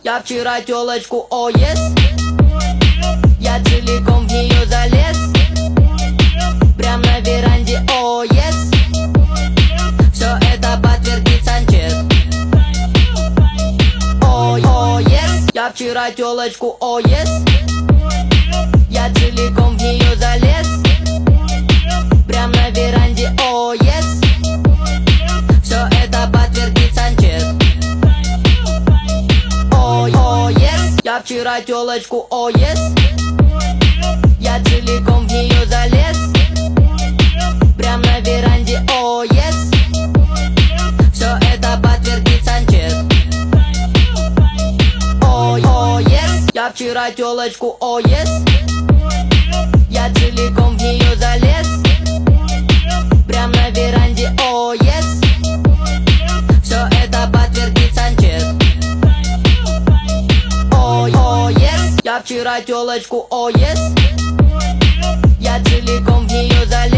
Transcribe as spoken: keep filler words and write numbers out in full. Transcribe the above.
Я вчера тёлочку, о, yes. Я целиком в неё залез. Прям на веранде, о, yes. Всё это подтвердит Санчез. О, о, yes. Я вчера тёлочку, о, yes. Я целиком в неё залез. Прям на веранде, о, yes. Всё это подтвердит Санчез. О, о, yes. Я вчера тёлочку, о, yes. Я целиком в неё залез. Прям на веранде, о, yes. Всё это подтвердит Санчез. О, о, yes. Я вчера тёлочку, о, yes. Я целиком в неё залез. Прям на веранде, о, yes. Всё это подтвердит Санчез. О, о, yes. Я вчера тёлочку, о, yes. Я целиком в неё залез.